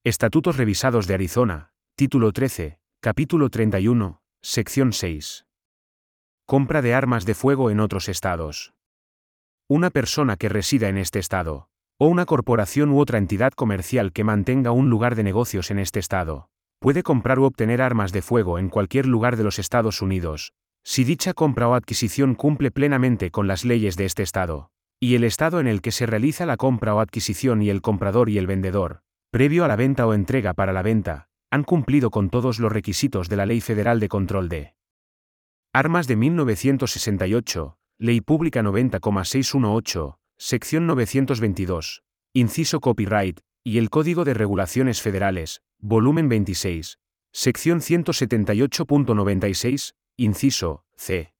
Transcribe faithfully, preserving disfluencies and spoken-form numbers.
Estatutos revisados de Arizona, Título trece, Capítulo treinta y uno, Sección seis. Compra de armas de fuego en otros estados. Una persona que resida en este estado, o una corporación u otra entidad comercial que mantenga un lugar de negocios en este estado, puede comprar u obtener armas de fuego en cualquier lugar de los Estados Unidos, si dicha compra o adquisición cumple plenamente con las leyes de este estado, y el estado en el que se realiza la compra o adquisición y el comprador y el vendedor, previo a la venta o entrega para la venta, han cumplido con todos los requisitos de la Ley Federal de Control de Armas de mil novecientos sesenta y ocho, Ley Pública noventa coma seiscientos dieciocho, Sección novecientos veintidós, Inciso Copyright, y el Código de Regulaciones Federales, Volumen veintiséis, Sección ciento setenta y ocho punto noventa y seis, Inciso C.